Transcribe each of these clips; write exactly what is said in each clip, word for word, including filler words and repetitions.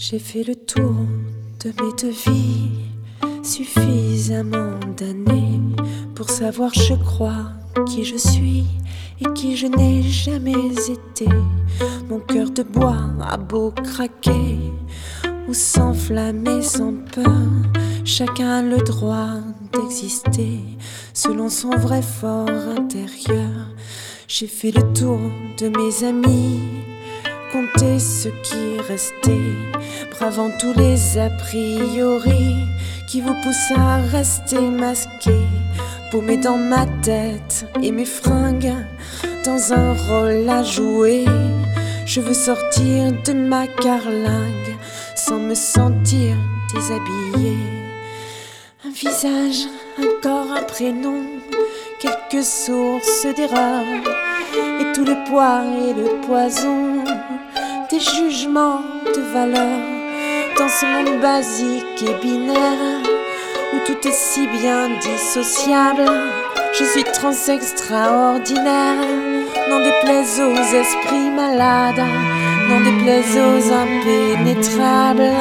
J'ai fait le tour de mes deux vies, suffisamment d'années pour savoir, je crois, qui je suis et qui je n'ai jamais été. Mon cœur de bois a beau craquer ou s'enflammer sans peur, chacun a le droit d'exister selon son vrai fort intérieur. J'ai fait le tour de mes amis, compter ce qui restait, bravant tous les a priori qui vous poussent à rester masqué, paumé dans ma tête et mes fringues, dans un rôle à jouer. Je veux sortir de ma carlingue sans me sentir déshabillé. Un visage, un corps, un prénom, quelques sources d'erreur, et tout le poids et le poison des jugements de valeur. Dans ce monde basique et binaire où tout est si bien dissociable, je suis trans extraordinaire. N'en déplaise aux esprits malades, n'en déplaise aux impénétrables,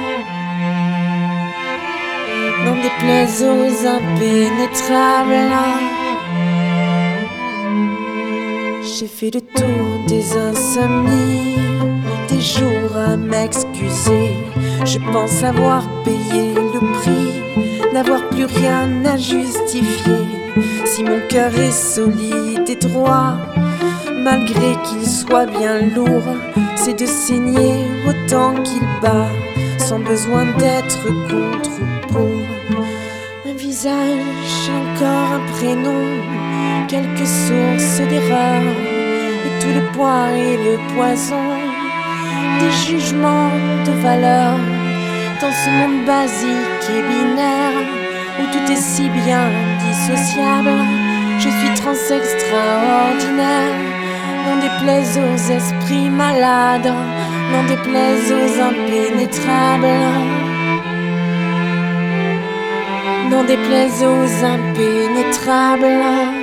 n'en déplaise aux impénétrables. J'ai fait le tour des insomnies, des jours à m'excuser. Je pense avoir payé le prix, n'avoir plus rien à justifier. Si mon cœur est solide et droit, malgré qu'il soit bien lourd, c'est de saigner autant qu'il bat, sans besoin d'être contre ou pour. Un visage, un corps, un prénom, quelques sources d'erreur, et tout le poids et le poison des jugements de valeur. Dans ce monde basique et binaire où tout est si bien dissociable, je suis trans extraordinaire. N'en déplaise aux esprits malades, n'en déplaise aux impénétrables, n'en déplaise aux impénétrables.